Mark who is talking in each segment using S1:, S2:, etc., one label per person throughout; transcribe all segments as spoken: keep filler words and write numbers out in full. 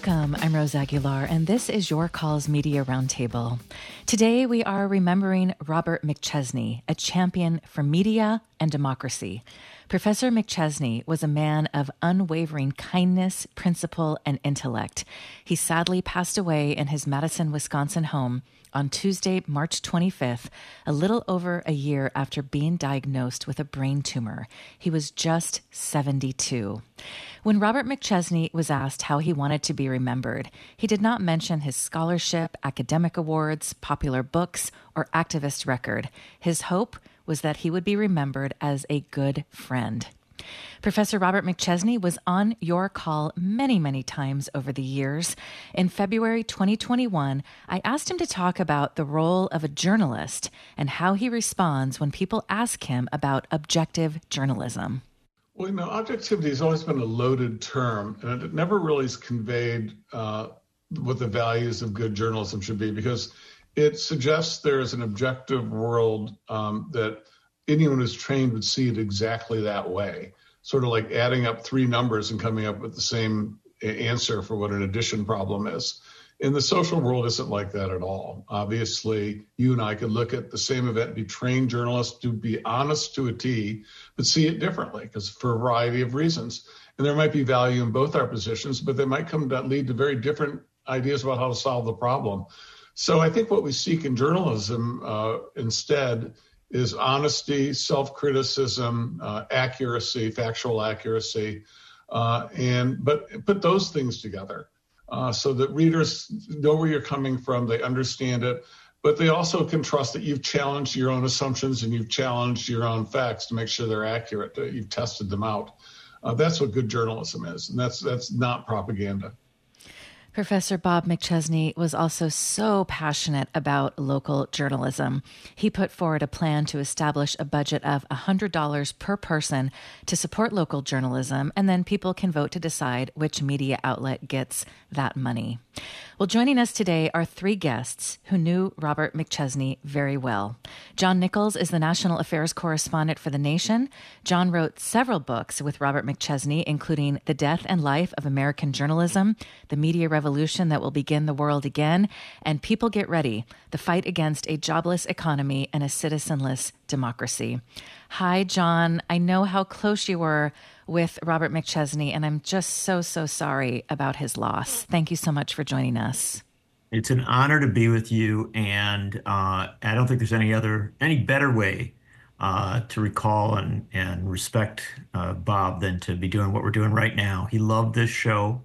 S1: Welcome, I'm Rose Aguilar, and this is Your Calls Media Roundtable. Today we are remembering Robert McChesney, a champion for media and democracy. Professor McChesney was a man of unwavering kindness, principle, and intellect. He sadly passed away in his Madison, Wisconsin home on Tuesday, March twenty-fifth, a little over a year after being diagnosed with a brain tumor. He was just seventy-two. When Robert McChesney was asked how he wanted to be remembered, he did not mention his scholarship, academic awards, popular books, or activist record. His hope was that he would be remembered as a good friend. Professor Robert McChesney was on Your Call many, many times over the years. In February twenty twenty-one, I asked him to talk about the role of a journalist and how he responds when people ask him about objective journalism.
S2: Well, you know, objectivity has always been a loaded term, and it never really is conveyed uh, what the values of good journalism should be, because it suggests there is an objective world um, that anyone who's trained would see it exactly that way, sort of like adding up three numbers and coming up with the same answer for what an addition problem is. In the social world, isn't like that at all. Obviously, you and I could look at the same event, be trained journalists, to be honest to a T, but see it differently, because for a variety of reasons. And there might be value in both our positions, but they might come to lead to very different ideas about how to solve the problem. So I think what we seek in journalism uh, instead is honesty, self-criticism, uh, accuracy, factual accuracy, uh, and but put those things together uh, so that readers know where you're coming from, they understand it, but they also can trust that you've challenged your own assumptions and you've challenged your own facts to make sure they're accurate, that you've tested them out. Uh, that's what good journalism is, and that's that's not propaganda.
S1: Professor Bob McChesney was also so passionate about local journalism. He put forward a plan to establish a budget of one hundred dollars per person to support local journalism, and then people can vote to decide which media outlet gets that money. Well, joining us today are three guests who knew Robert McChesney very well. John Nichols is the national affairs correspondent for The Nation. John wrote several books with Robert McChesney, including The Death and Life of American Journalism, The Media Revolution That Will Begin the World Again, and People Get Ready, The Fight Against a Jobless Economy and a Citizenless Democracy. Hi, John. I know how close you were with Robert McChesney, and I'm just so, so sorry about his loss. Thank you so much for joining us.
S3: It's an honor to be with you, and uh, I don't think there's any other, any better way uh, to recall and, and respect uh, Bob than to be doing what we're doing right now. He loved this show,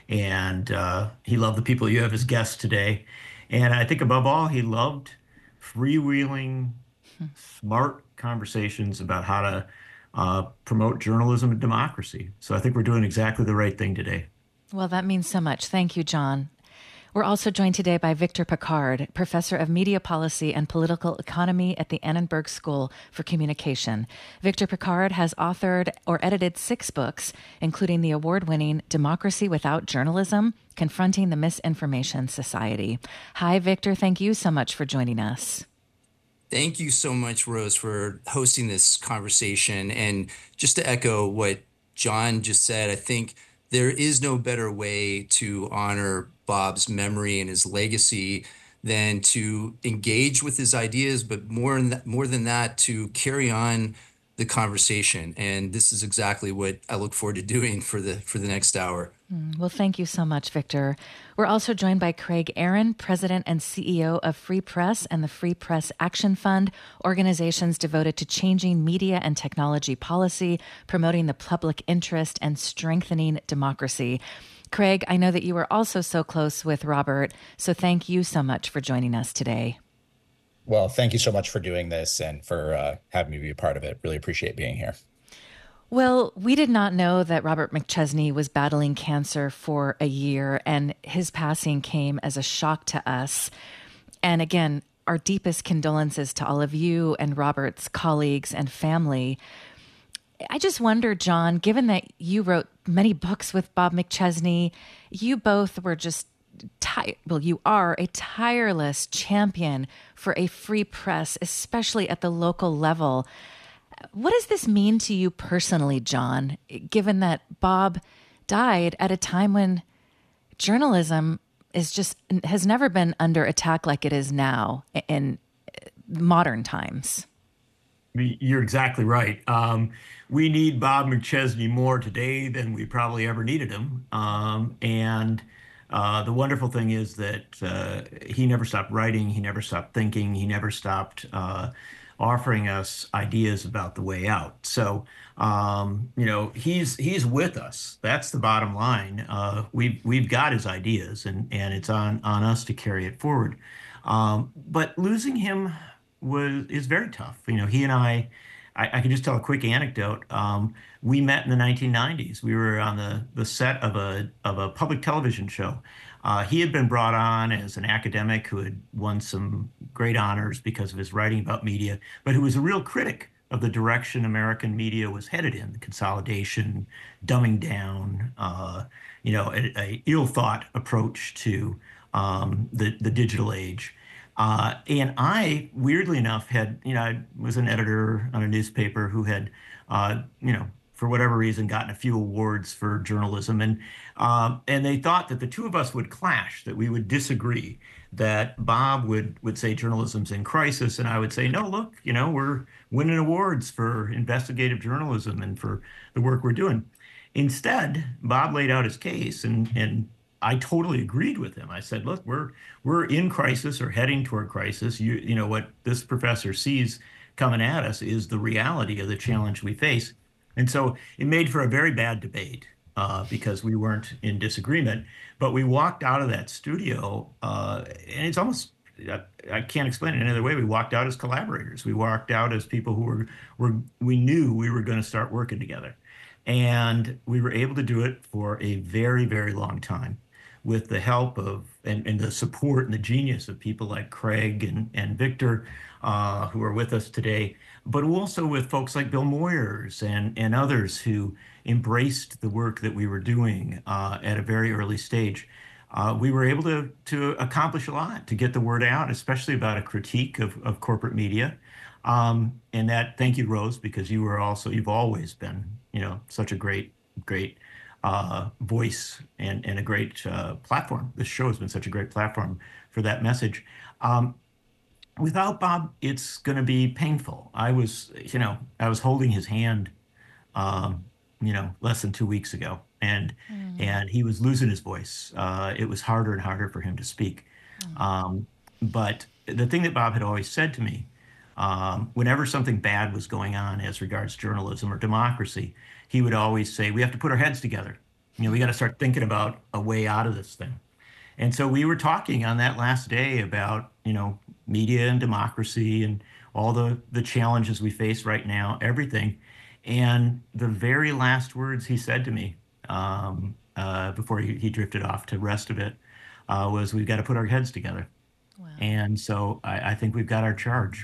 S3: and uh, he loved the people you have as guests today. And I think above all, he loved freewheeling, hmm. smart conversations about how to uh, promote journalism and democracy. So I think we're doing exactly the right thing today.
S1: Well, that means so much. Thank you, John. We're also joined today by Victor Pickard, professor of media policy and political economy at the Annenberg School for Communication. Victor Pickard has authored or edited six books, including the award-winning Democracy Without Journalism, Confronting the Misinformation Society. Hi, Victor. Thank you so much for joining us.
S4: Thank you so much, Rose, for hosting this conversation. And just to echo what John just said, I think there is no better way to honor Bob's memory and his legacy than to engage with his ideas, but more than that, more than that, to carry on the conversation. And this is exactly what I look forward to doing for the for the next hour.
S1: Well, thank you so much, Victor. We're also joined by Craig Aaron, President and C E O of Free Press and the Free Press Action Fund, organizations devoted to changing media and technology policy, promoting the public interest, and strengthening democracy. Craig, I know that you were also so close with Robert, so thank you so much for joining us today.
S5: Well, thank you so much for doing this and for uh, having me be a part of it. Really appreciate being here.
S1: Well, we did not know that Robert McChesney was battling cancer for a year, and his passing came as a shock to us. And again, our deepest condolences to all of you and Robert's colleagues and family. I just wonder, John, given that you wrote many books with Bob McChesney, you both were just, ti- well, you are a tireless champion for a free press, especially at the local level. What does this mean to you personally, John, given that Bob died at a time when journalism is just has never been under attack like it is now in modern times.
S3: You're exactly right. Um, we need Bob McChesney more today than we probably ever needed him. Um, and uh, the wonderful thing is that uh, he never stopped writing, he never stopped thinking, he never stopped uh, offering us ideas about the way out. So, um, you know, he's he's with us. That's the bottom line. Uh, we've we've got his ideas, and and it's on on us to carry it forward. Um, but losing him was is very tough. You know, he and I, I, I can just tell a quick anecdote. Um, we met in the nineteen nineties. We were on the the set of a of a public television show. Uh, he had been brought on as an academic who had won some great honors because of his writing about media, but who was a real critic of the direction American media was headed in: the consolidation, dumbing down, uh, you know, a, a ill-thought approach to um, the the digital age. Uh, and I, weirdly enough, had, you know, I was an editor on a newspaper who had, uh, you know, for whatever reason, gotten a few awards for journalism. And um, and they thought that the two of us would clash, that we would disagree, that Bob would would say journalism's in crisis, and I would say, no, look, you know, we're winning awards for investigative journalism and for the work we're doing. Instead, Bob laid out his case, and and I totally agreed with him. I said, look, we're we're in crisis or heading toward crisis. You you know what this professor sees coming at us is the reality of the challenge we face. And so it made for a very bad debate uh, because we weren't in disagreement. But we walked out of that studio, uh, and it's almost, I, I can't explain it any other way. We walked out as collaborators. We walked out as people who were, were we knew we were going to start working together. And we were able to do it for a very, very long time, with the help of and, and the support and the genius of people like Craig and, and Victor, uh, who are with us today, but also with folks like Bill Moyers and, and others who embraced the work that we were doing uh, at a very early stage. Uh, we were able to, to accomplish a lot, to get the word out, especially about a critique of, of corporate media. Um, and that, thank you, Rose, because you were also, you've always been, you know, such a great, great uh, voice and, and a great uh, platform. This show has been such a great platform for that message. Um, without Bob, it's going to be painful. I was, you know, I was holding his hand, um, you know, less than two weeks ago, and mm. and he was losing his voice. Uh, it was harder and harder for him to speak. Mm. Um, but the thing that Bob had always said to me, um, whenever something bad was going on as regards journalism or democracy, he would always say, we have to put our heads together. You know, we got to start thinking about a way out of this thing. And so we were talking on that last day about, you know, media and democracy and all the, the challenges we face right now, everything. And the very last words he said to me um, uh, before he, he drifted off to rest of it uh, was, we've got to put our heads together. Wow. And so I, I think we've got our charge.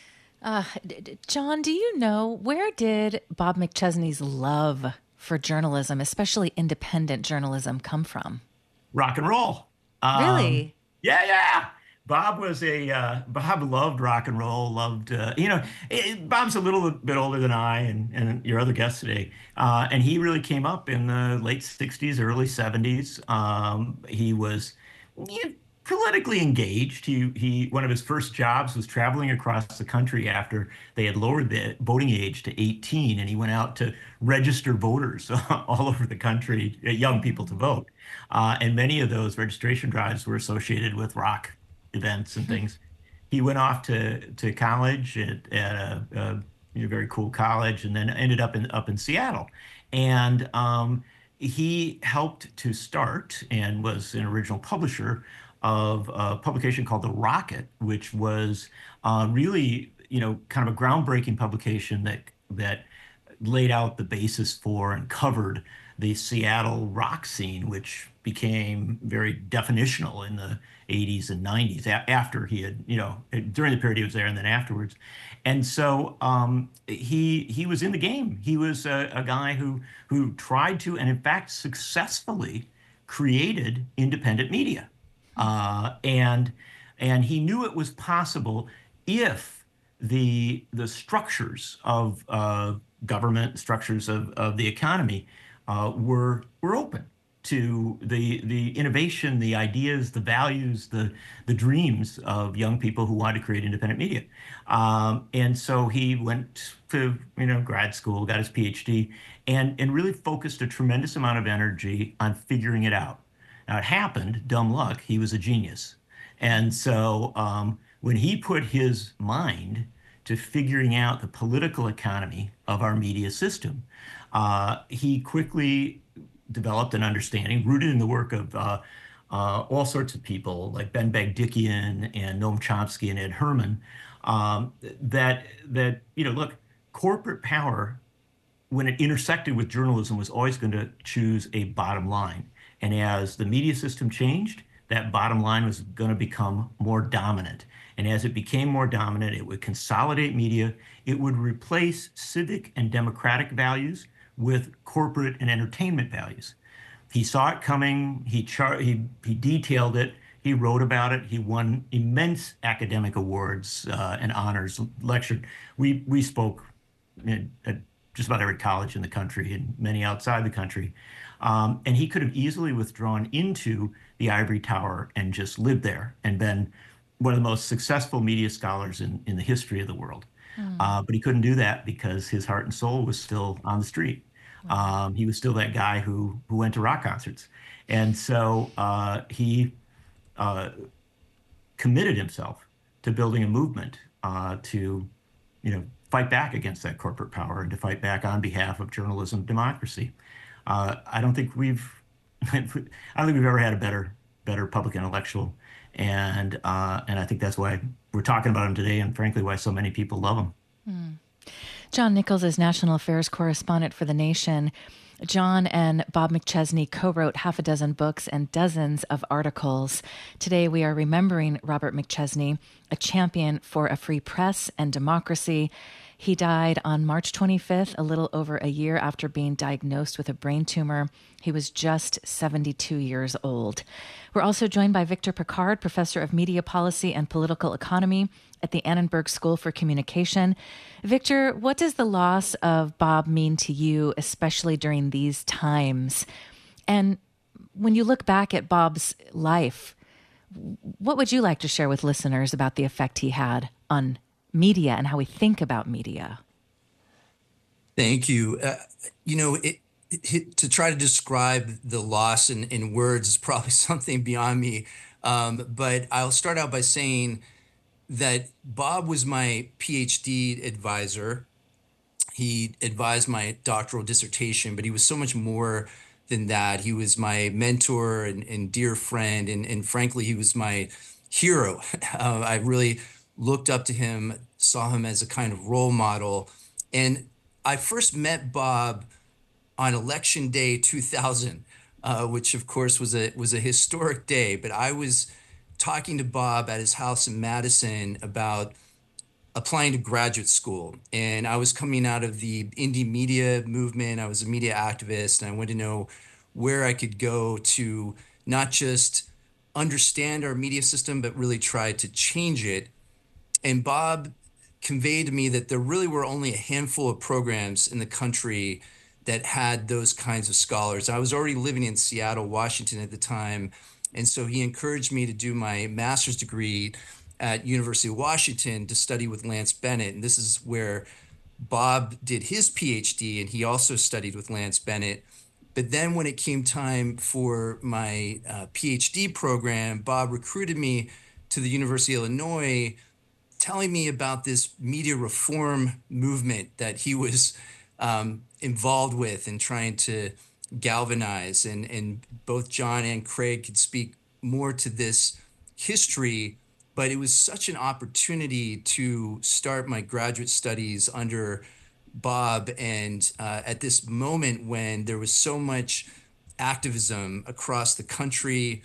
S1: Uh, John, do you know, where did Bob McChesney's love for journalism, especially independent journalism, come from?
S3: Rock and roll. Um,
S1: really?
S3: Yeah, yeah. Bob was a, uh, Bob loved rock and roll, loved, uh, you know, it, Bob's a little bit older than I and, and your other guests today. Uh, and he really came up in the late sixties, early seventies. Um, he was, you know, politically engaged. He, he, one of his first jobs was traveling across the country after they had lowered the voting age to eighteen, and he went out to register voters all over the country, young people to vote. Uh, and many of those registration drives were associated with rock events and things. He went off to, to college at, at a, a you know, very cool college, and then ended up in, up in Seattle. And um, he helped to start and was an original publisher of a publication called The Rocket, which was uh, really, you know, kind of a groundbreaking publication that that laid out the basis for and covered the Seattle rock scene, which became very definitional in the eighties and nineties after he had, you know, during the period he was there and then afterwards. And so um, he he was in the game. He was a, a guy who who tried to, and in fact successfully created independent media. Uh, and and he knew it was possible if the the structures of uh, government, structures of, of the economy uh, were were open. to the the innovation, the ideas, the values, the the dreams of young people who wanted to create independent media. Um, and so he went to you know grad school, got his PhD, and and really focused a tremendous amount of energy on figuring it out. Now it happened, dumb luck, he was a genius. And so um, when he put his mind to figuring out the political economy of our media system, uh, he quickly developed an understanding rooted in the work of uh, uh, all sorts of people like Ben Bagdikian and Noam Chomsky and Ed Herman, um, that that you know look, corporate power when it intersected with journalism was always going to choose a bottom line. And as the media system changed, that bottom line was going to become more dominant. And as it became more dominant, it would consolidate media. It would replace civic and democratic values with corporate and entertainment values. He saw it coming. He char- he he detailed it. He wrote about it. He won immense academic awards uh, and honors. Lectured. We we spoke in, at just about every college in the country and many outside the country. Um, and he could have easily withdrawn into the ivory tower and just lived there and been one of the most successful media scholars in, in the history of the world. Mm. Uh, but he couldn't do that because his heart and soul was still on the street. Wow. Um, he was still that guy who who went to rock concerts. And so uh, he uh, committed himself to building a movement uh, to, you know, fight back against that corporate power and to fight back on behalf of journalism democracy. Uh, I don't think we've, I don't think we've ever had a better, better public intellectual, and uh, and I think that's why we're talking about him today, and frankly, why so many people love him.
S1: Mm. John Nichols is national affairs correspondent for The Nation. John and Bob McChesney co-wrote half a dozen books and dozens of articles. Today, we are remembering Robert McChesney, a champion for a free press and democracy. He died on March twenty-fifth, a little over a year after being diagnosed with a brain tumor. He was just seventy-two years old. We're also joined by Victor Pickard, professor of media policy and political economy at the Annenberg School for Communication. Victor, what does the loss of Bob mean to you, especially during these times? And when you look back at Bob's life, what would you like to share with listeners about the effect he had on media and how we think about media?
S4: Thank you. Uh, you know, it, it, to try to describe the loss in, in words is probably something beyond me. Um, but I'll start out by saying that Bob was my PhD advisor. He advised my doctoral dissertation, but he was so much more than that. He was my mentor and, and dear friend. And, and frankly, he was my hero. Uh, I really looked up to him, saw him as a kind of role model. And I first met Bob on election day two thousand, uh, which of course was a was a historic day. But I was talking to Bob at his house in Madison about applying to graduate school. And I was coming out of the indie media movement. I was a media activist, and I wanted to know where I could go to not just understand our media system, but really try to change it. And Bob conveyed to me that there really were only a handful of programs in the country that had those kinds of scholars. I was already living in Seattle, Washington at the time. And so he encouraged me to do my master's degree at University of Washington to study with Lance Bennett. And this is where Bob did his PhD, and he also studied with Lance Bennett. But then when it came time for my uh, PhD program, Bob recruited me to the University of Illinois, telling me about this media reform movement that he was um, involved with and trying to galvanize. And, and both John and Craig could speak more to this history, but it was such an opportunity to start my graduate studies under Bob. And uh, at this moment when there was so much activism across the country,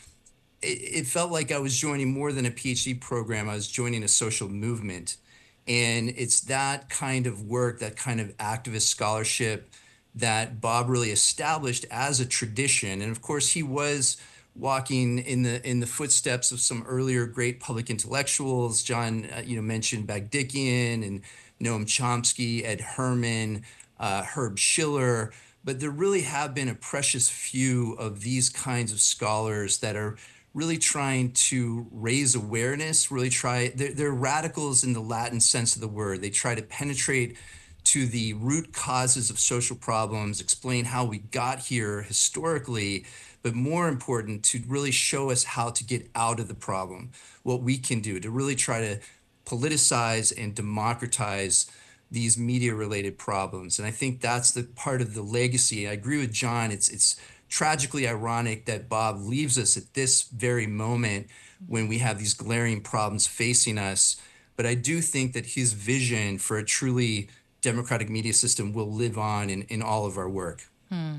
S4: it felt like I was joining more than a PhD program. I was joining a social movement. And it's that kind of work, that kind of activist scholarship that Bob really established as a tradition. And of course, he was walking in the in the footsteps of some earlier great public intellectuals. John, uh, you know, mentioned Bagdikian and Noam Chomsky, Ed Herman, uh, Herb Schiller. but there really have been a precious few of these kinds of scholars that are really trying to raise awareness, really try, they're, they're radicals in the Latin sense of the word. They try to penetrate to the root causes of social problems, explain how we got here historically, but more important, to really show us how to get out of the problem, what we can do to really try to politicize and democratize these media-related problems. And I think that's the part of the legacy. I agree with John. It's it's tragically ironic that Bob leaves us at this very moment when we have these glaring problems facing us. But I do think that his vision for a truly democratic media system will live on in, in all of our work.
S1: Hmm.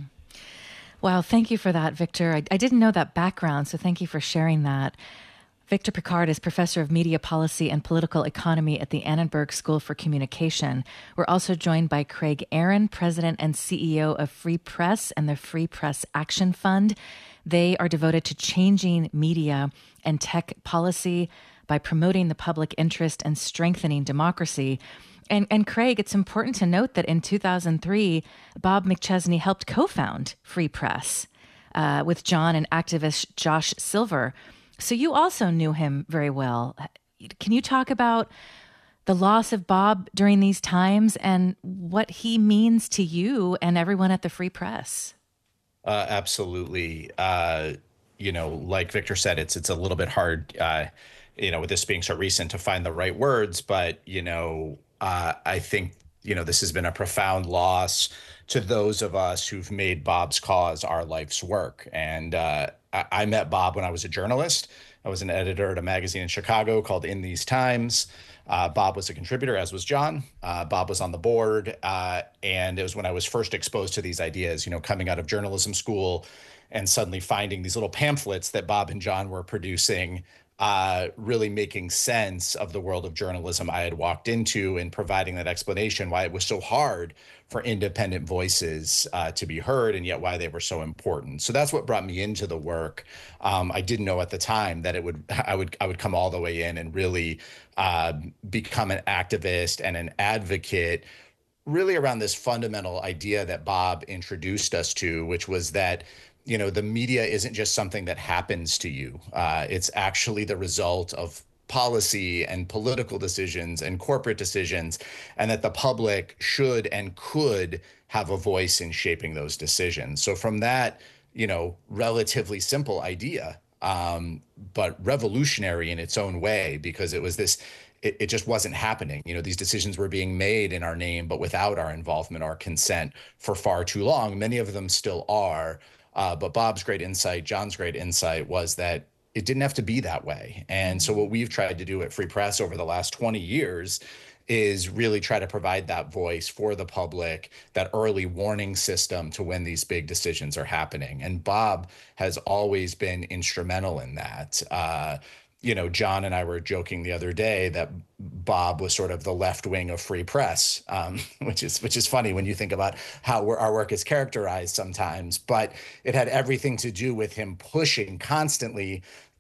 S1: Wow, thank you for that, Victor. I, I didn't know that background, so thank you for sharing that. Victor Pickard is professor of media policy and political economy at the Annenberg School for Communication. We're also joined by Craig Aaron, president and C E O of Free Press and the Free Press Action Fund. They are devoted to changing media and tech policy by promoting the public interest and strengthening democracy. And, and Craig, it's important to note that in two thousand three, Bob McChesney helped co-found Free Press uh, with John and activist Josh Silver. So you also knew him very well. Can you talk about the loss of Bob during these times and what he means to you and everyone at the Free Press?
S5: Uh, absolutely. Uh, you know, like Victor said, it's it's a little bit hard, uh, you know, with this being so recent to find the right words. But, you know, uh, I think, you know, this has been a profound loss to those of us who've made Bob's cause our life's work. And uh, I, I met Bob when I was a journalist. I was an editor at a magazine in Chicago called In These Times. Uh, Bob was a contributor, as was John. Uh, Bob was on the board. Uh, and it was when I was first exposed to these ideas, you know, coming out of journalism school and suddenly finding these little pamphlets that Bob and John were producing, uh, really making sense of the world of journalism I had walked into and providing that explanation why it was so hard for independent voices uh, to be heard and yet why they were so important. So that's what brought me into the work. Um, I didn't know at the time that it would I would I would come all the way in and really uh, become an activist and an advocate really around this fundamental idea that Bob introduced us to, which was that, you know, the media isn't just something that happens to you. Uh, it's actually the result of policy and political decisions and corporate decisions, and that the public should and could have a voice in shaping those decisions. So from that, you know, relatively simple idea, um, but revolutionary in its own way, because it was this, it, it just wasn't happening. You know, these decisions were being made in our name, but without our involvement, our consent for far too long. Many of them still are. Uh, but Bob's great insight, John's great insight was that it didn't have to be that way. And so what we've tried to do at Free Press over the last twenty years is really try to provide that voice for the public, that early warning system to when these big decisions are happening. And Bob has always been instrumental in that. Uh, you know, John and I were joking the other day that Bob was sort of the left wing of Free Press, um, which is which is funny when you think about how we're, our work is characterized sometimes. But it had everything to do with him pushing constantly.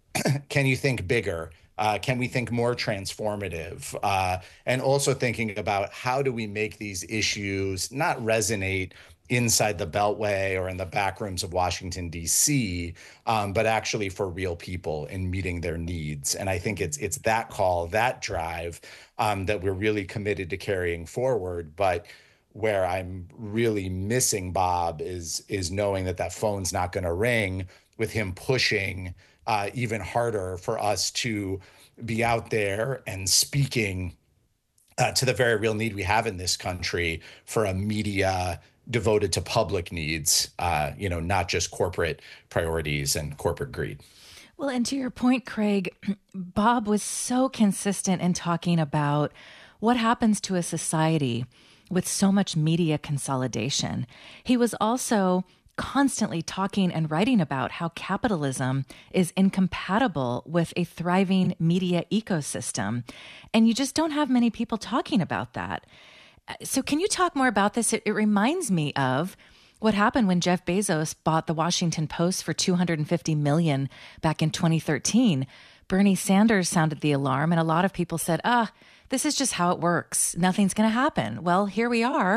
S5: Can you think bigger? Uh, can we think more transformative? Uh, and also thinking about how do we make these issues not resonate inside the Beltway or in the back rooms of Washington, D C, um, but actually for real people in meeting their needs. And I think it's it's that call, that drive um, that we're really committed to carrying forward. But where I'm really missing Bob is is knowing that that phone's not going to ring with him pushing uh, even harder for us to be out there and speaking uh, to the very real need we have in this country for a media devoted to public needs, uh, you know, not just corporate priorities and corporate greed.
S1: Well, and to your point, Craig, Bob was so consistent in talking about what happens to a society with so much media consolidation. He was also constantly talking and writing about how capitalism is incompatible with a thriving media ecosystem. And you just don't have many people talking about that. So can you talk more about this? It, it reminds me of what happened when Jeff Bezos bought the Washington Post for two hundred fifty million dollars back in twenty thirteen. Bernie Sanders sounded the alarm, and a lot of people said, ah, this is just how it works. Nothing's going to happen. Well, here we are.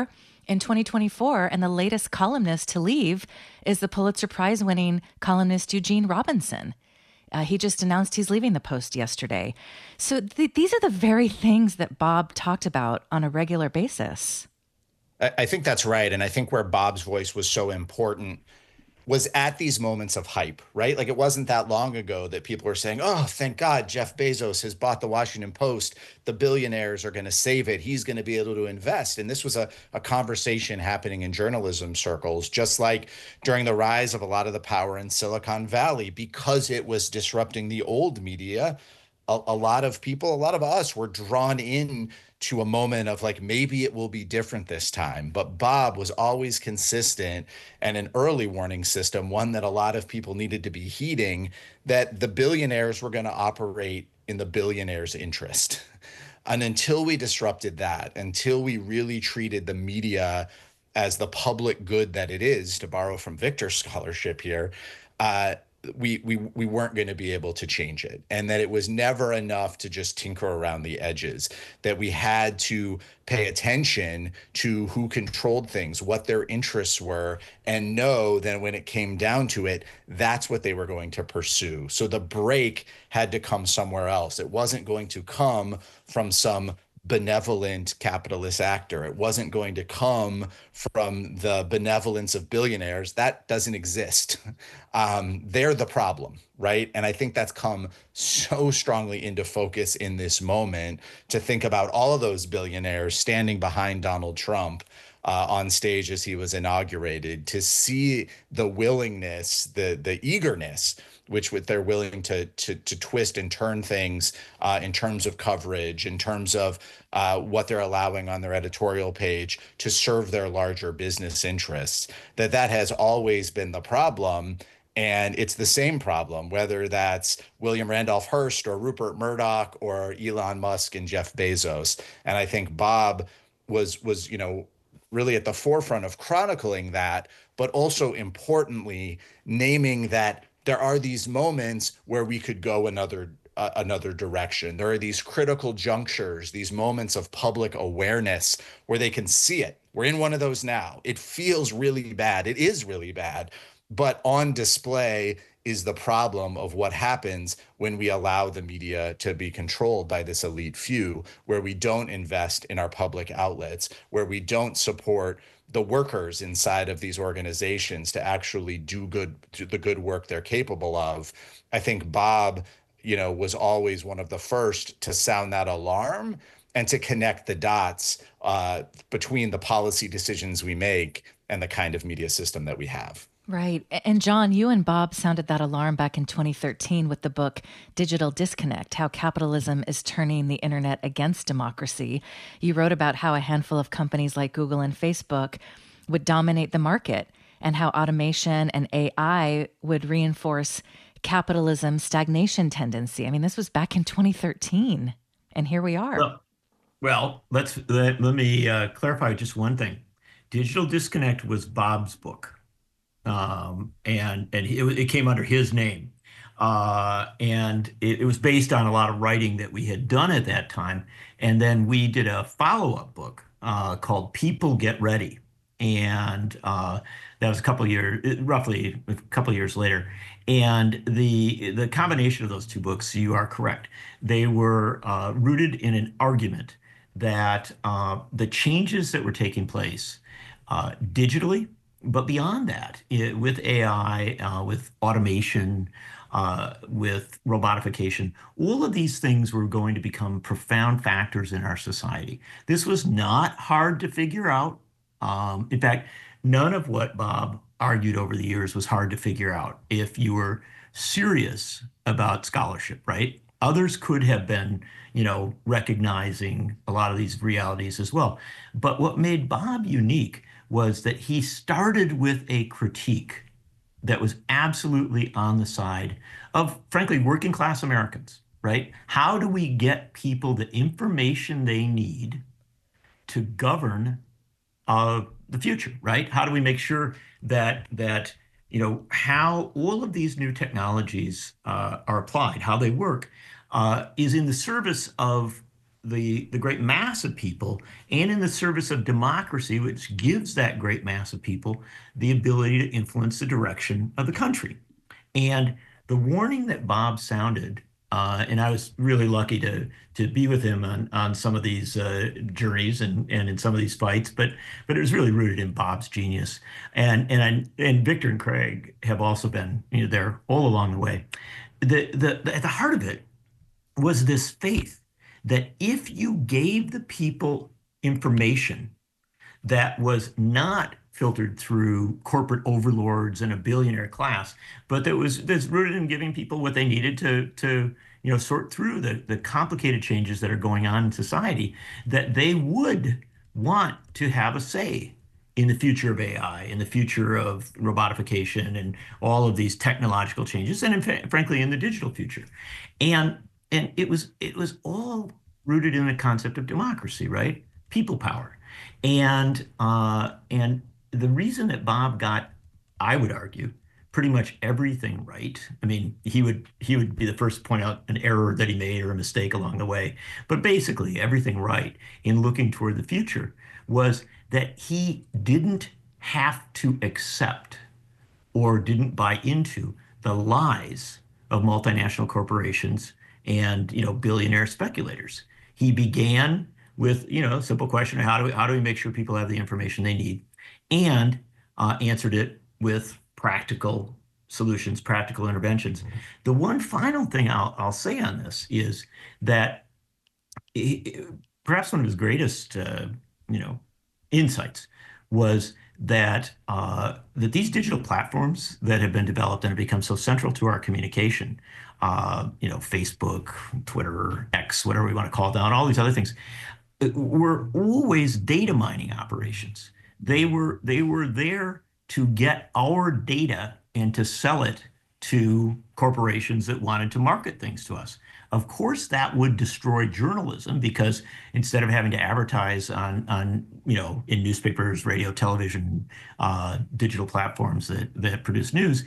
S1: in twenty twenty-four, and the latest columnist to leave is the Pulitzer Prize-winning columnist Eugene Robinson. Uh, he just announced he's leaving the Post yesterday. So th- these are the very things that Bob talked about on a regular basis.
S5: I, I think that's right. And I think where Bob's voice was so important was at these moments of hype, right? Like it wasn't that long ago that people were saying, oh, thank God Jeff Bezos has bought the Washington Post. The billionaires are going to save it. He's going to be able to invest. And this was a, a conversation happening in journalism circles, just like during the rise of a lot of the power in Silicon Valley, because it was disrupting the old media. A, a lot of people, a lot of us were drawn in to a moment of like, maybe it will be different this time. But Bob was always consistent and an early warning system, one that a lot of people needed to be heeding, that the billionaires were going to operate in the billionaires' interest. And until we disrupted that, until we really treated the media as the public good that it is, to borrow from Victor's scholarship here, uh, we we we weren't going to be able to change it, and that it was never enough to just tinker around the edges, that we had to pay attention to who controlled things, what their interests were, and know that when it came down to it, that's what they were going to pursue. So the break had to come somewhere else. It wasn't going to come from some benevolent capitalist actor. It wasn't going to come from the benevolence of billionaires. That doesn't exist. Um, they're the problem, right? And I think that's come so strongly into focus in this moment, to think about all of those billionaires standing behind Donald Trump Uh, on stage as he was inaugurated, to see the willingness, the the eagerness, which with they're willing to to to twist and turn things uh, in terms of coverage, in terms of uh, what they're allowing on their editorial page to serve their larger business interests. That that has always been the problem. And it's the same problem, whether that's William Randolph Hearst or Rupert Murdoch or Elon Musk and Jeff Bezos. And I think Bob was was you know. really at the forefront of chronicling that, but also importantly, naming that there are these moments where we could go another uh, another direction. There are these critical junctures, these moments of public awareness where they can see it. We're in one of those now. It feels really bad. It is really bad, but on display is the problem of what happens when we allow the media to be controlled by this elite few, where we don't invest in our public outlets, where we don't support the workers inside of these organizations to actually do good, do the good work they're capable of. I think Bob, you know, was always one of the first to sound that alarm and to connect the dots uh, between the policy decisions we make and the kind of media system that we have.
S1: Right. And John, you and Bob sounded that alarm back in twenty thirteen with the book Digital Disconnect, How Capitalism is Turning the Internet Against Democracy. You wrote about how a handful of companies like Google and Facebook would dominate the market, and how automation and A I would reinforce capitalism's stagnation tendency. I mean, this was back in twenty thirteen, and here we are.
S3: Well, well let's let, let me uh, clarify just one thing. Digital Disconnect was Bob's book. Um, and and it, it came under his name. Uh, and it, it was based on a lot of writing that we had done at that time. And then we did a follow-up book uh, called People Get Ready. And uh, that was a couple of years, roughly a couple of years later. And the the combination of those two books, you are correct. They were uh, rooted in an argument that uh, the changes that were taking place uh, digitally, but beyond that, it, with A I, uh, with automation, uh, with robotification, all of these things were going to become profound factors in our society. This was not hard to figure out. Um, in fact, none of what Bob argued over the years was hard to figure out if you were serious about scholarship, right? Others could have been, you know, recognizing a lot of these realities as well. But what made Bob unique was that he started with a critique that was absolutely on the side of, frankly, working class Americans, right? How do we get people the information they need to govern uh, the future, right? How do we make sure that, that you know, how all of these new technologies uh, are applied, how they work, uh, is in the service of the the great mass of people and in the service of democracy, which gives that great mass of people the ability to influence the direction of the country. And the warning that Bob sounded, uh, and I was really lucky to to be with him on on some of these uh, journeys and and in some of these fights, but but it was really rooted in Bob's genius. And and I, and Victor and Craig have also been, you know, there all along the way. The, the the at the heart of it was this faith that if you gave the people information that was not filtered through corporate overlords and a billionaire class, but that was that's rooted in giving people what they needed to to you know sort through the the complicated changes that are going on in society, that they would want to have a say in the future of A I, in the future of robotification and all of these technological changes, and in fa- frankly, in the digital future. And and it was it was all rooted in the concept of democracy, right? People power. And uh, and the reason that Bob got, I would argue, pretty much everything right. I mean, he would he would be the first to point out an error that he made or a mistake along the way, but basically everything right in looking toward the future was that he didn't have to accept or didn't buy into the lies of multinational corporations and, you know, billionaire speculators. He began with, you know, a simple question of how do we, how do we make sure people have the information they need, and uh, answered it with practical solutions, practical interventions. The one final thing I'll, I'll say on this is that he, perhaps one of his greatest, uh, you know, insights was that uh, that these digital platforms that have been developed and have become so central to our communication, uh, you know, Facebook, Twitter, X, whatever we want to call it now, and all these other things, were always data mining operations. They were they were there to get our data and to sell it to corporations that wanted to market things to us. Of course, that would destroy journalism, because instead of having to advertise on, on you know, in newspapers, radio, television, uh, digital platforms that that produce news,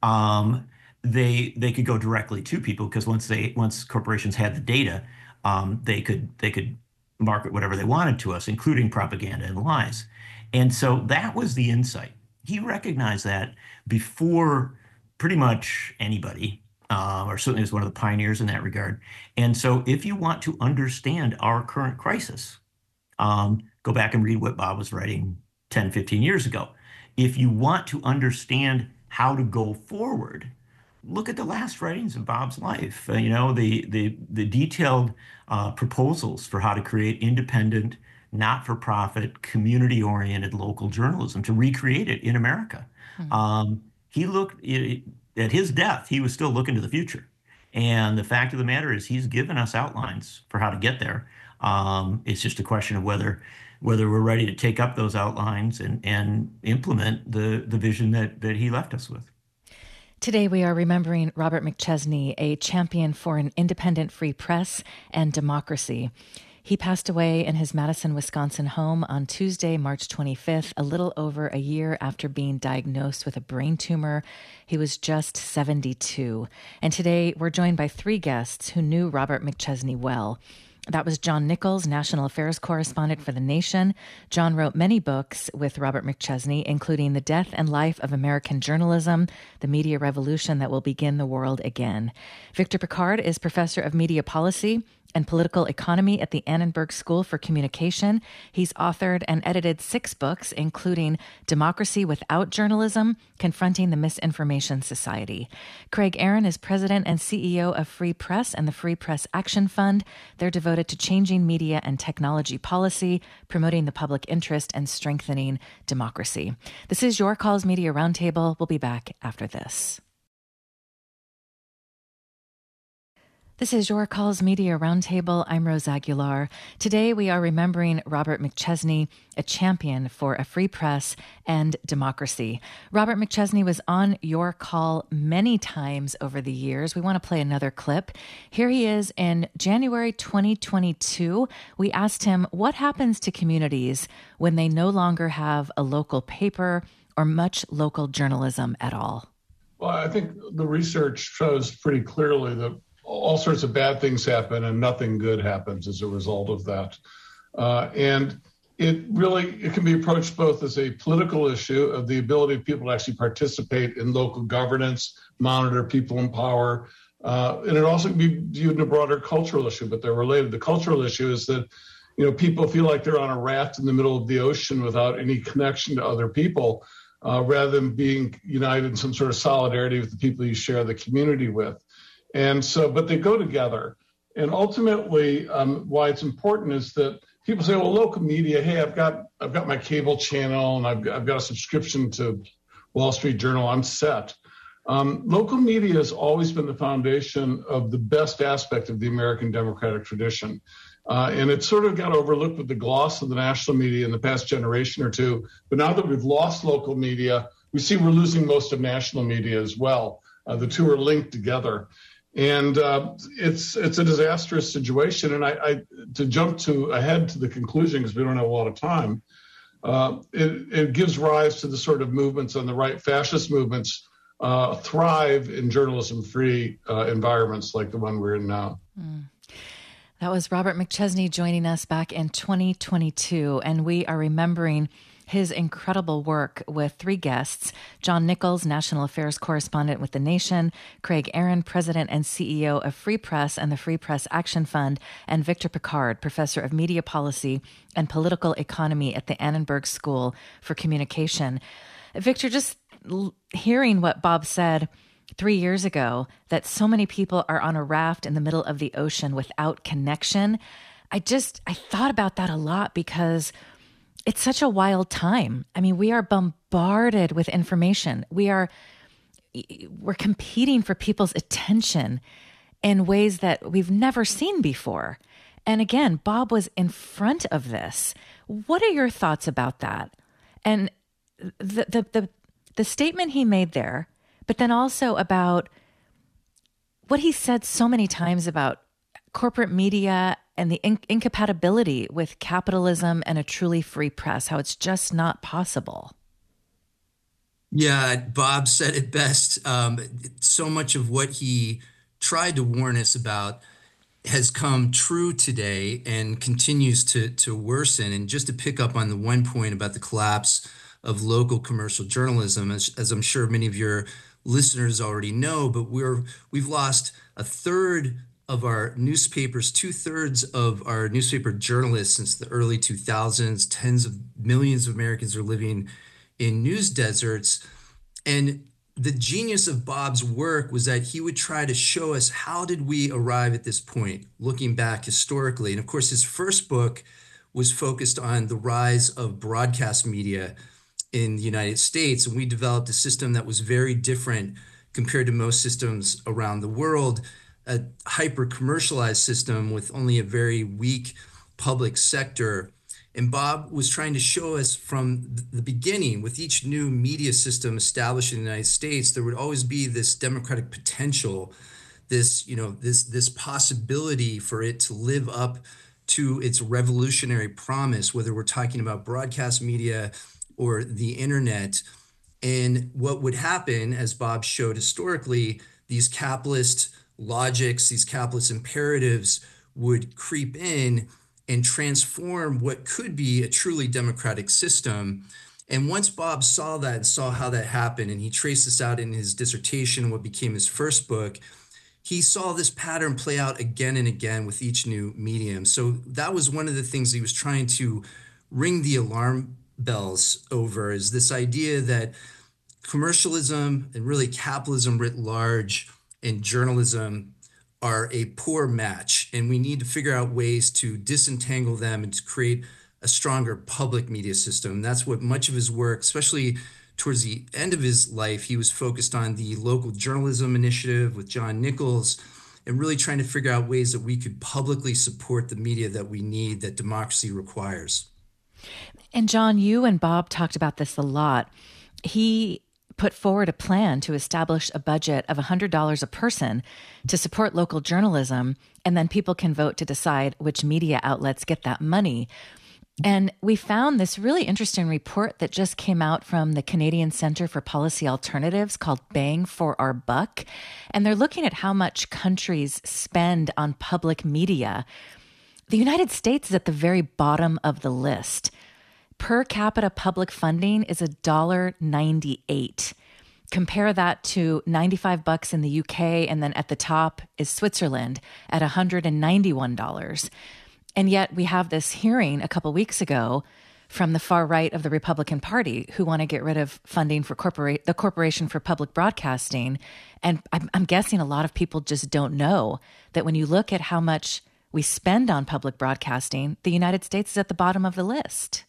S3: um, they they could go directly to people, because once they once corporations had the data, um, they could they could market whatever they wanted to us, including propaganda and lies. And so that was the insight. He recognized that before pretty much anybody, uh, or certainly was one of the pioneers in that regard. And so if you want to understand our current crisis, um, go back and read what Bob was writing ten, fifteen years ago. If you want to understand how to go forward, look at the last writings of Bob's life. Uh, you know, the the the detailed uh, proposals for how to create independent, not-for-profit, community-oriented local journalism to recreate it in America. Mm-hmm. Um, he looked at his death. He was still looking to the future, and the fact of the matter is, he's given us outlines for how to get there. Um, it's just a question of whether whether we're ready to take up those outlines and and implement the the vision that that he left us with.
S1: Today, we are remembering Robert McChesney, a champion for an independent free press and democracy. He passed away in his Madison, Wisconsin home on Tuesday, March twenty-fifth, a little over a year after being diagnosed with a brain tumor. He was just seventy-two. And today, we're joined by three guests who knew Robert McChesney well. That was John Nichols, National Affairs Correspondent for The Nation. John wrote many books with Robert McChesney, including The Death and Life of American Journalism, The Media Revolution That Will Begin the World Again. Victor Pickard is Professor of Media Policy and Political Economy at the Annenberg School for Communication. He's authored and edited six books, including Democracy Without Journalism, Confronting the Misinformation Society. Craig Aaron is President and C E O of Free Press and the Free Press Action Fund. They're devoted to changing media and technology policy, promoting the public interest, and strengthening democracy. This is Your Calls Media Roundtable. We'll be back after this. This is Your Calls Media Roundtable. I'm Rose Aguilar. Today we are remembering Robert McChesney, a champion for a free press and democracy. Robert McChesney was on Your Call many times over the years. We want to play another clip. Here he is in January twenty twenty-two. We asked him what happens to communities when they no longer have a local paper or much local journalism at all.
S2: Well, I think the research shows pretty clearly that all sorts of bad things happen and nothing good happens as a result of that. Uh, and it really, it can be approached both as a political issue of the ability of people to actually participate in local governance, monitor people in power. Uh, and it also can be viewed in a broader cultural issue, but they're related. The cultural issue is that, you know, people feel like they're on a raft in the middle of the ocean without any connection to other people, uh, rather than being united in some sort of solidarity with the people you share the community with. And so, but they go together. And ultimately, um, why it's important is that people say, well, local media, hey, I've got I've got my cable channel and I've got, I've got a subscription to Wall Street Journal, I'm set. Um, local media has always been the foundation of the best aspect of the American democratic tradition. Uh, and it sort of got overlooked with the gloss of the national media in the past generation or two. But now that we've lost local media, we see we're losing most of national media as well. Uh, the two are linked together. And uh, it's it's a disastrous situation. And I, I to jump to ahead to the conclusion, because we don't have a lot of time, uh, it, it gives rise to the sort of movements on the right, fascist movements, uh, thrive in journalism-free uh, environments like the one we're in now.
S1: Mm. That was Robert McChesney joining us back in twenty twenty-two, and we are remembering his incredible work with three guests: John Nichols, National Affairs Correspondent with The Nation; Craig Aaron, President and C E O of Free Press and the Free Press Action Fund; and Victor Pickard, Professor of Media Policy and Political Economy at the Annenberg School for Communication. Victor, just l- hearing what Bob said three years ago, that so many people are on a raft in the middle of the ocean without connection, I just, I thought about that a lot because it's such a wild time. I mean, we are bombarded with information. We are, we're competing for people's attention in ways that we've never seen before. And again, Bob was in front of this. What are your thoughts about that? And the the the, the statement he made there, but then also about what he said so many times about corporate media and the in- incompatibility with capitalism and a truly free press, how it's just not possible.
S4: Yeah, Bob said it best. Um, so much of what he tried to warn us about has come true today and continues to, to worsen. And just to pick up on the one point about the collapse of local commercial journalism, as, as I'm sure many of your listeners already know, but we're we've lost a third of our newspapers, two thirds of our newspaper journalists since the early two thousands. Tens of millions of Americans are living in news deserts. And the genius of Bob's work was that he would try to show us, how did we arrive at this point, looking back historically. And of course, his first book was focused on the rise of broadcast media in the United States. And we developed a system that was very different compared to most systems around the world, a hyper-commercialized system with only a very weak public sector. And Bob was trying to show us from the beginning, with each new media system established in the United States, there would always be this democratic potential, this, you know, this, this possibility for it to live up to its revolutionary promise, whether we're talking about broadcast media or the internet. And what would happen, as Bob showed historically, these capitalist logics, these capitalist imperatives would creep in and transform what could be a truly democratic system. And once Bob saw that and saw how that happened, and he traced this out in his dissertation, what became his first book, he saw this pattern play out again and again with each new medium. So that was one of the things he was trying to ring the alarm bells over, is this idea that commercialism and really capitalism writ large and journalism are a poor match, and we need to figure out ways to disentangle them and to create a stronger public media system. That's what much of his work, especially towards the end of his life, he was focused on the local journalism initiative with John Nichols, and really trying to figure out ways that we could publicly support the media that we need, that democracy requires.
S1: And John, you and Bob talked about this a lot. He put forward a plan to establish a budget of one hundred dollars a person to support local journalism, and then people can vote to decide which media outlets get that money. And we found this really interesting report that just came out from the Canadian Centre for Policy Alternatives called Bang for Our Buck. And they're looking at how much countries spend on public media. The United States is at the very bottom of the list. Per capita public funding is one dollar and ninety-eight cents. Compare that to ninety-five bucks in the U K, and then at the top is Switzerland at one hundred ninety-one dollars. And yet we have this hearing a couple weeks ago from the far right of the Republican Party who want to get rid of funding for corpora- the Corporation for Public Broadcasting. And I'm, I'm guessing a lot of people just don't know that when you look at how much we spend on public broadcasting, the United States is at the bottom of the list.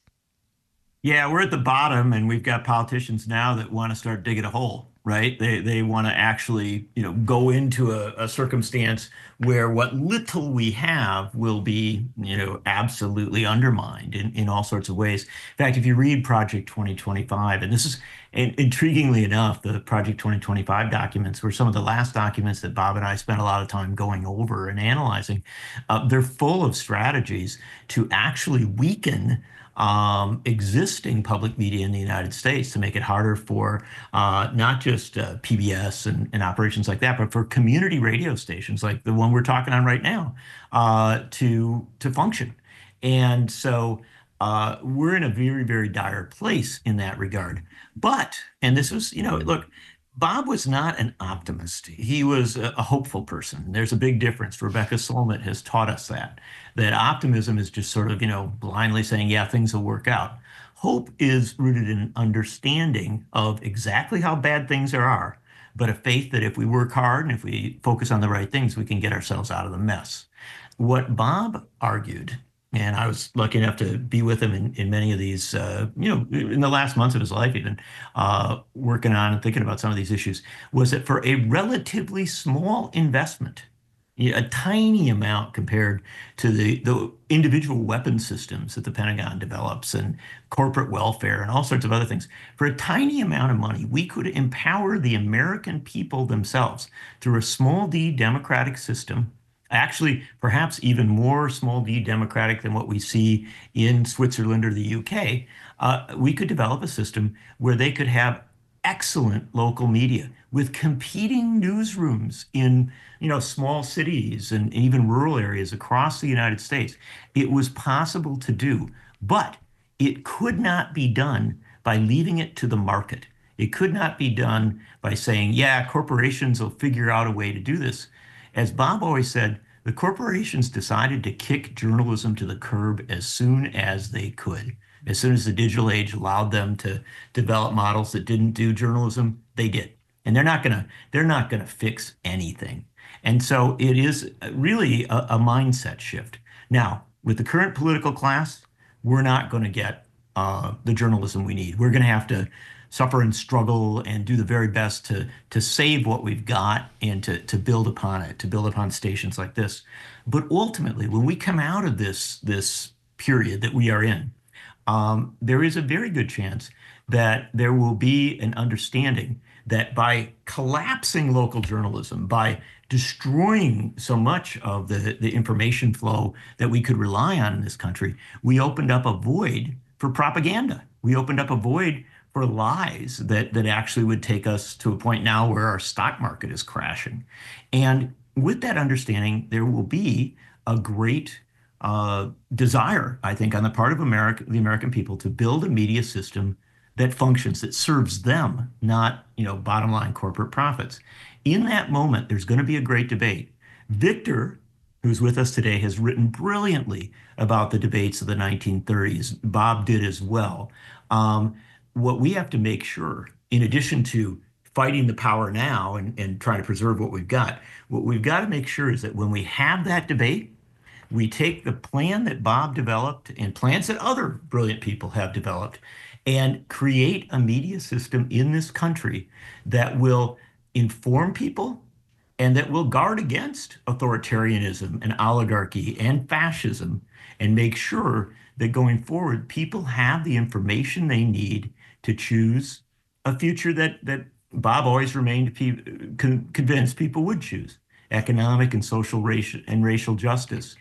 S3: Yeah, we're at the bottom, and we've got politicians now that want to start digging a hole, right? They they want to actually, you know, go into a, a circumstance where what little we have will be, you know, absolutely undermined in, in all sorts of ways. In fact, if you read Project twenty twenty-five, and this is and intriguingly enough, the Project twenty twenty-five documents were some of the last documents that Bob and I spent a lot of time going over and analyzing. Uh, they're full of strategies to actually weaken Um, existing public media in the United States to make it harder for uh, not just uh, P B S and, and operations like that, but for community radio stations like the one we're talking on right now uh, to to function. And so uh, we're in a very, very dire place in that regard. But, and this was, you know, look, Bob was not an optimist. He was a, a hopeful person. There's a big difference. Rebecca Solnit has taught us that, that optimism is just sort of, you know, blindly saying, yeah, things will work out. Hope is rooted in understanding of exactly how bad things are, but a faith that if we work hard and if we focus on the right things, we can get ourselves out of the mess. What Bob argued, and I was lucky enough to be with him in, in many of these, uh, you know, in the last months of his life, even uh, working on and thinking about some of these issues, was that for a relatively small investment, a tiny amount compared to the, the individual weapon systems that the Pentagon develops and corporate welfare and all sorts of other things, for a tiny amount of money, we could empower the American people themselves through a small d democratic system. Actually, perhaps even more small d democratic than what we see in Switzerland or the U K, uh, we could develop a system where they could have excellent local media with competing newsrooms in, you know, small cities and even rural areas across the United States. It was possible to do, but it could not be done by leaving it to the market. It could not be done by saying, yeah, corporations will figure out a way to do this. As Bob always said, the corporations decided to kick journalism to the curb as soon as they could. As soon as the digital age allowed them to develop models that didn't do journalism, they did. And they're not gonna, they're not gonna fix anything. And so it is really a, a mindset shift. Now, with the current political class, we're not gonna get uh, the journalism we need. We're gonna have to suffer and struggle and do the very best to to save what we've got and to to build upon it, to build upon stations like this. But ultimately, when we come out of this this period that we are in, um, there is a very good chance that there will be an understanding that by collapsing local journalism, by destroying so much of the, the information flow that we could rely on in this country, we opened up a void for propaganda. We opened up a void for lies that that actually would take us to a point now where our stock market is crashing. And with that understanding, there will be a great uh, desire, I think, on the part of America, the American people, to build a media system that functions, that serves them, not, you know, bottom line corporate profits. In that moment, there's going to be a great debate. Victor, who's with us today, has written brilliantly about the debates of the nineteen thirties. Bob did as well. Um, What we have to make sure, in addition to fighting the power now and, and trying to preserve what we've got, what we've got to make sure is that when we have that debate, we take the plan that Bob developed and plans that other brilliant people have developed and create a media system in this country that will inform people and that will guard against authoritarianism and oligarchy and fascism and make sure that going forward, people have the information they need to choose a future that that Bob always remained pe- con- convinced people would choose: economic and social racial and racial justice,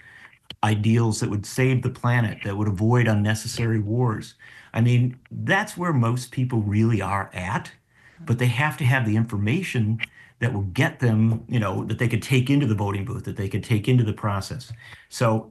S3: ideals that would save the planet, that would avoid unnecessary wars. I mean, that's where most people really are at, but they have to have the information that will get them, you know, that they could take into the voting booth, that they could take into the process. So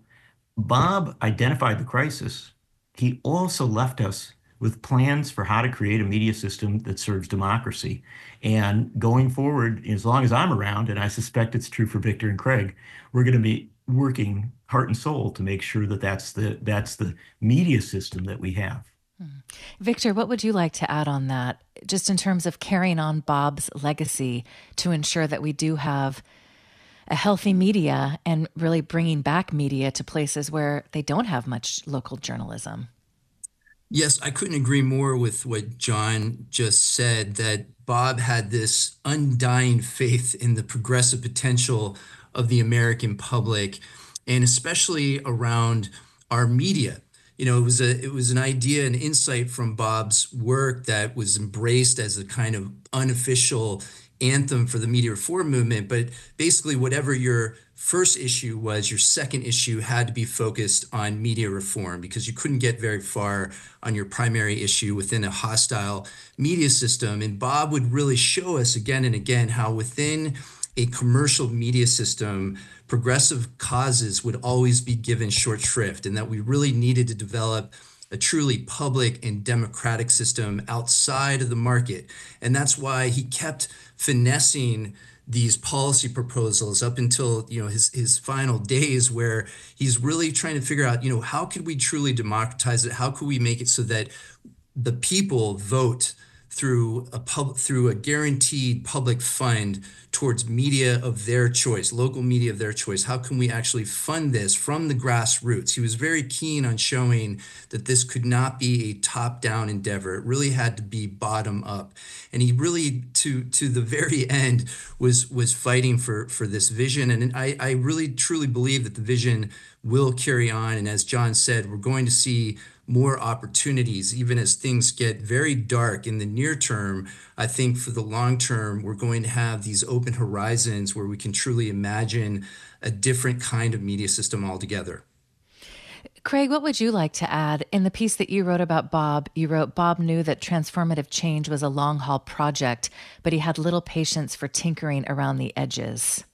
S3: Bob identified the crisis. He also left us with plans for how to create a media system that serves democracy. And going forward, as long as I'm around, and I suspect it's true for Victor and Craig, we're going to be working heart and soul to make sure that that's the that's the media system that we have.
S1: Victor, what would you like to add on that, just in terms of carrying on Bob's legacy to ensure that we do have a healthy media and really bringing back media to places where they don't have much local journalism?
S4: Yes, I couldn't agree more with what John just said, that Bob had this undying faith in the progressive potential of the American public, and especially around our media. You know, it was a it was an idea, an insight from Bob's work that was embraced as a kind of unofficial anthem for the media reform movement. But basically, whatever your first issue was, your second issue had to be focused on media reform, because you couldn't get very far on your primary issue within a hostile media system. And Bob would really show us again and again how within a commercial media system, progressive causes would always be given short shrift, and that we really needed to develop a truly public and democratic system outside of the market. And that's why he kept finessing these policy proposals up until, you know, his his final days, where he's really trying to figure out, you know, how could we truly democratize it? How could we make it so that the people vote through a pub through a guaranteed public fund towards media of their choice, local media of their choice? How can we actually fund this from the grassroots? He was very keen on showing that this could not be a top-down endeavor. It really had to be bottom up. And he really, to to the very end, was was fighting for for this vision. And I, I really truly believe that the vision will carry on. And as John said, we're going to see more opportunities, even as things get very dark in the near term. I think for the long term, we're going to have these open horizons where we can truly imagine a different kind of media system altogether.
S1: Craig, what would you like to add? In the piece that you wrote about Bob, you wrote, Bob knew that transformative change was a long haul project, but he had little patience for tinkering around the edges.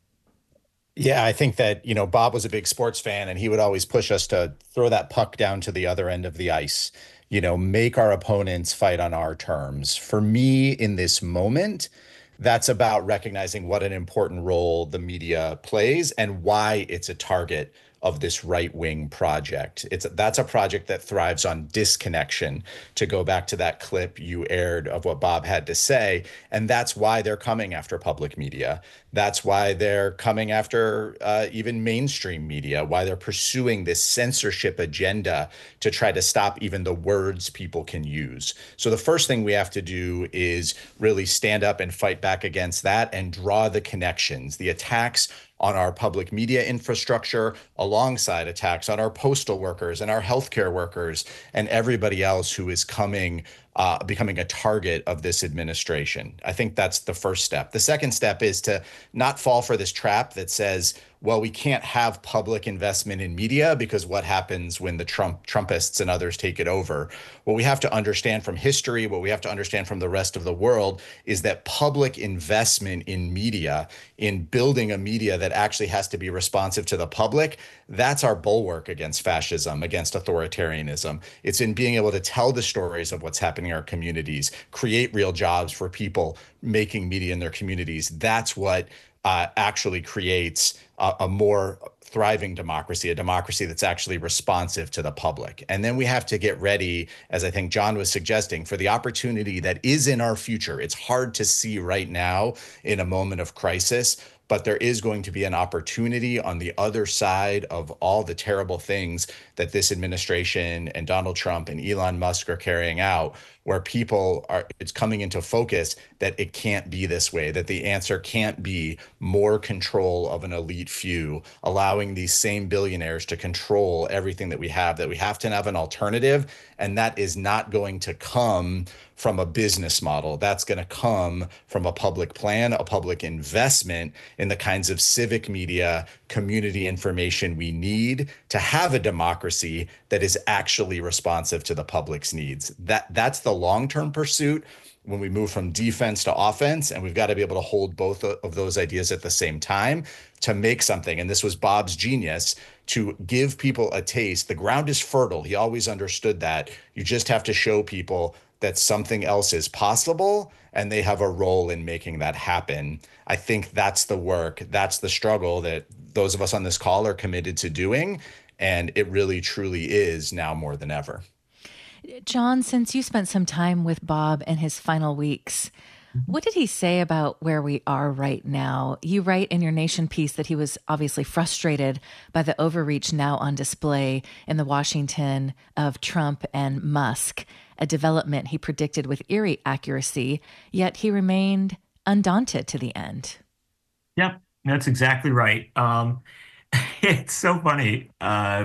S5: Yeah, I think that, you know, Bob was a big sports fan, and he would always push us to throw that puck down to the other end of the ice, you know, make our opponents fight on our terms. For me, in this moment, that's about recognizing what an important role the media plays and why it's a target of this right-wing project. It's that's a project that thrives on disconnection, to go back to that clip you aired of what Bob had to say. And that's why they're coming after public media. That's why they're coming after uh, even mainstream media, why they're pursuing this censorship agenda to try to stop even the words people can use. So the first thing we have to do is really stand up and fight back against that and draw the connections, the attacks on our public media infrastructure, alongside attacks on our postal workers and our healthcare workers and everybody else who is coming, uh, becoming a target of this administration. I think that's the first step. The second step is to not fall for this trap that says, well, we can't have public investment in media because what happens when the Trump Trumpists and others take it over? What we have to understand from history, what we have to understand from the rest of the world, is that public investment in media, in building a media that actually has to be responsive to the public, that's our bulwark against fascism, against authoritarianism. It's in being able to tell the stories of what's happening in our communities, create real jobs for people making media in their communities. That's what Uh, actually creates a, a more thriving democracy, a democracy that's actually responsive to the public. And then we have to get ready, as I think John was suggesting, for the opportunity that is in our future. It's hard to see right now in a moment of crisis, but there is going to be an opportunity on the other side of all the terrible things that this administration and Donald Trump and Elon Musk are carrying out, where people are, it's coming into focus that it can't be this way, that the answer can't be more control of an elite few, allowing these same billionaires to control everything that we have, that we have to have an alternative. And that is not going to come from a business model. That's going to come from a public plan, a public investment in the kinds of civic media, community information we need to have a democracy that is actually responsive to the public's needs. That that's the long-term pursuit when we move from defense to offense, and we've got to be able to hold both of those ideas at the same time to make something. And this was Bob's genius, to give people a taste. The ground is fertile. He always understood that. You just have to show people that something else is possible, and they have a role in making that happen. I think that's the work, that's the struggle that those of us on this call are committed to doing. And it really, truly is now more than ever.
S1: John, since you spent some time with Bob in his final weeks, what did he say about where we are right now? You write in your Nation piece that he was obviously frustrated by the overreach now on display in the Washington of Trump and Musk, a development he predicted with eerie accuracy, yet he remained undaunted to the end.
S3: Yeah, that's exactly right. Um, it's so funny. Uh,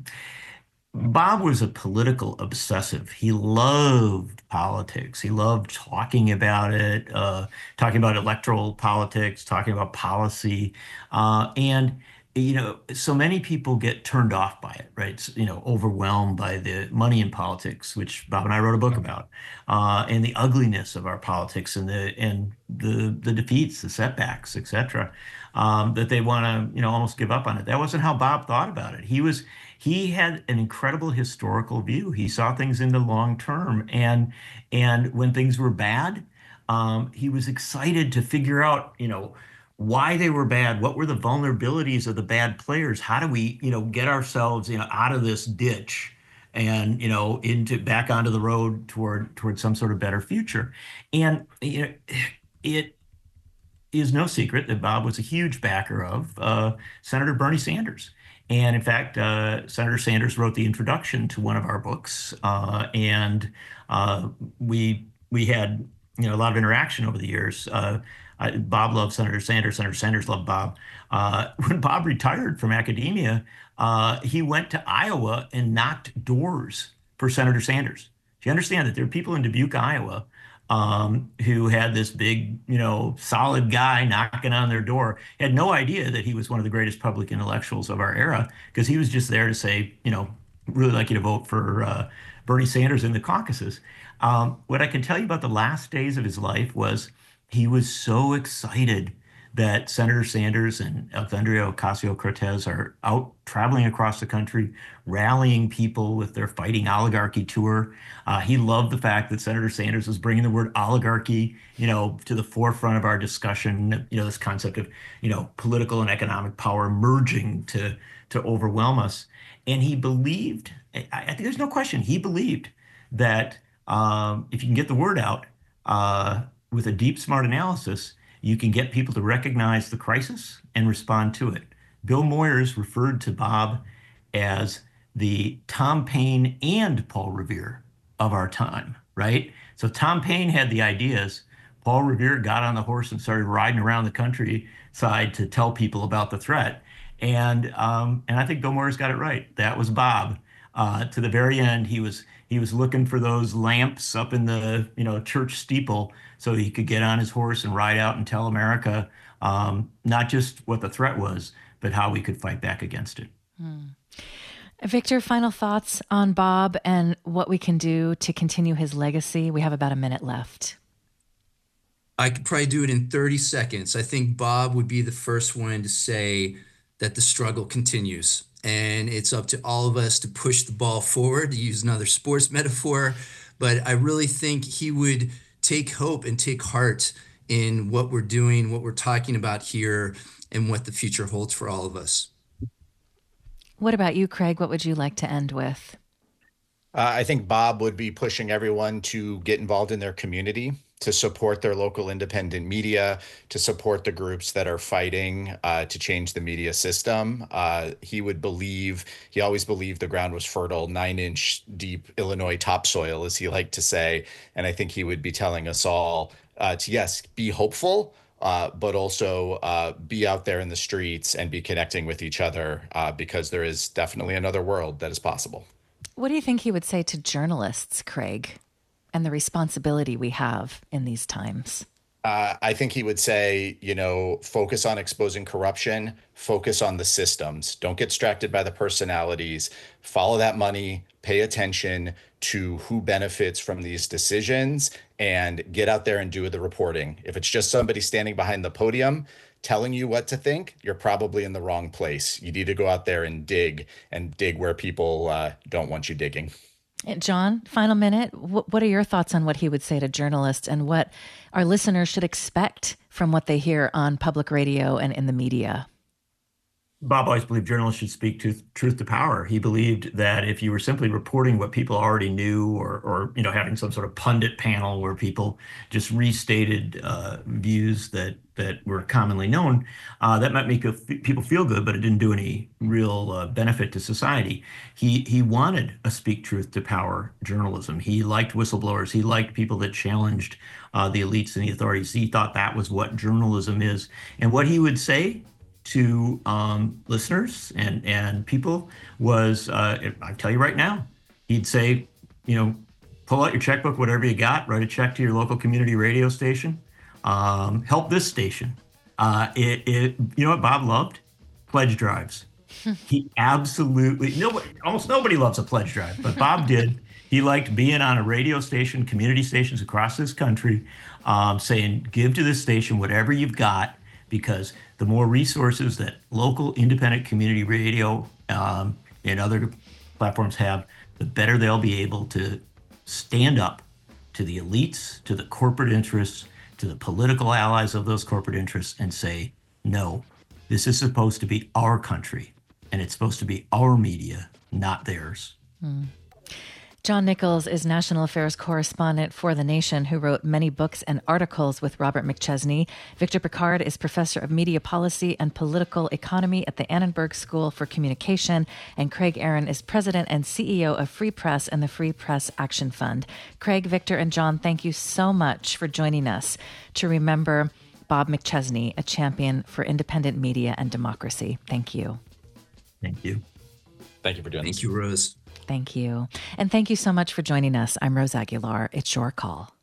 S3: Bob was a political obsessive. He loved politics. He loved talking about it, uh, talking about electoral politics, talking about policy. Uh, and, you know, so many people get turned off by it, right? So, you know, overwhelmed by the money in politics, which Bob and I wrote a book about, uh, and the ugliness of our politics and the and the the defeats, the setbacks, et cetera, um, that they want to, you know, almost give up on it. That wasn't how Bob thought about it. He was He had an incredible historical view. He saw things in the long term, and and when things were bad, um, he was excited to figure out, you know, why they were bad. What were the vulnerabilities of the bad players? How do we, you know, get ourselves, you know, out of this ditch and, you know, into back onto the road toward toward some sort of better future? And you know, it is no secret that Bob was a huge backer of uh, Senator Bernie Sanders. And in fact, uh, Senator Sanders wrote the introduction to one of our books, uh, and uh, we we had, you know, a lot of interaction over the years. Uh, I, Bob loved Senator Sanders. Senator Sanders loved Bob. Uh, when Bob retired from academia, uh, he went to Iowa and knocked doors for Senator Sanders. Do you understand that there are people in Dubuque, Iowa, um, who had this big, you know, solid guy knocking on their door, had no idea that he was one of the greatest public intellectuals of our era, because he was just there to say, you know, really like you to vote for uh, Bernie Sanders in the caucuses. Um, what I can tell you about the last days of his life was he was so excited that Senator Sanders and Alexandria Ocasio-Cortez are out traveling across the country, rallying people with their Fighting Oligarchy tour. Uh, he loved the fact that Senator Sanders was bringing the word oligarchy, you know, to the forefront of our discussion. You know, this concept of, you know, political and economic power merging to to overwhelm us. And he believed, I, I think there's no question, he believed that um, if you can get the word out uh, with a deep, smart analysis, you can get people to recognize the crisis and respond to it. Bill Moyers referred to Bob as the Tom Paine and Paul Revere of our time, right? So Tom Paine had the ideas. Paul Revere got on the horse and started riding around the countryside to tell people about the threat. And um, and I think Bill Moyers got it right. That was Bob. Uh, to the very end, he was he was looking for those lamps up in the, you know, church steeple so he could get on his horse and ride out and tell America um, not just what the threat was, but how we could fight back against it.
S1: Hmm. Victor, final thoughts on Bob and what we can do to continue his legacy? We have about a minute left.
S4: I could probably do it in thirty seconds. I think Bob would be the first one to say that the struggle continues. And it's up to all of us to push the ball forward, to use another sports metaphor. But I really think he would take hope and take heart in what we're doing, what we're talking about here, and what the future holds for all of us.
S1: What about you, Craig? What would you like to end with?
S5: Uh, I think Bob would be pushing everyone to get involved in their community, to support their local independent media, to support the groups that are fighting uh, to change the media system. Uh, he would believe, he always believed the ground was fertile, nine inch deep Illinois topsoil, as he liked to say. And I think he would be telling us all uh, to, yes, be hopeful, uh, but also uh, be out there in the streets and be connecting with each other uh, because there is definitely another world that is possible.
S1: What do you think he would say to journalists, Craig, and the responsibility we have in these times?
S5: Uh, I think he would say, you know, focus on exposing corruption, focus on the systems. Don't get distracted by the personalities. Follow that money, pay attention to who benefits from these decisions, and get out there and do the reporting. If it's just somebody standing behind the podium telling you what to think, you're probably in the wrong place. You need to go out there and dig and dig where people uh, don't want you digging.
S1: John, final minute. What are your thoughts on what he would say to journalists and what our listeners should expect from what they hear on public radio and in the media?
S3: Bob always believed journalists should speak to truth to power. He believed that if you were simply reporting what people already knew, or, or you know, having some sort of pundit panel where people just restated uh, views that that were commonly known, uh, that might make people feel good, but it didn't do any real uh, benefit to society. He he wanted a speak truth to power journalism. He liked whistleblowers. He liked people that challenged uh, the elites and the authorities. He thought that was what journalism is. And what he would say to um, listeners and, and people was, uh, I tell you right now, he'd say, you know, pull out your checkbook, whatever you got, write a check to your local community radio station, um, help this station. Uh, it, it, you know what Bob loved? Pledge drives. He absolutely, nobody, almost nobody loves a pledge drive, but Bob did. He liked being on a radio station, community stations across this country, um, saying, give to this station whatever you've got, because the more resources that local independent community radio um, and other platforms have, the better they'll be able to stand up to the elites, to the corporate interests, to the political allies of those corporate interests, and say, no, this is supposed to be our country, and it's supposed to be our media, not theirs.
S1: Mm. John Nichols is national affairs correspondent for The Nation, who wrote many books and articles with Robert McChesney. Victor Pickard is professor of media policy and political economy at the Annenberg School for Communication. And Craig Aaron is president and C E O of Free Press and the Free Press Action Fund. Craig, Victor, and John, thank you so much for joining us to remember Bob McChesney, a champion for independent media and democracy. Thank you.
S3: Thank you.
S5: Thank you for doing
S4: Thank
S5: this.
S4: you, Rose.
S1: Thank you. And thank you so much for joining us. I'm Rose Aguilar. It's your call.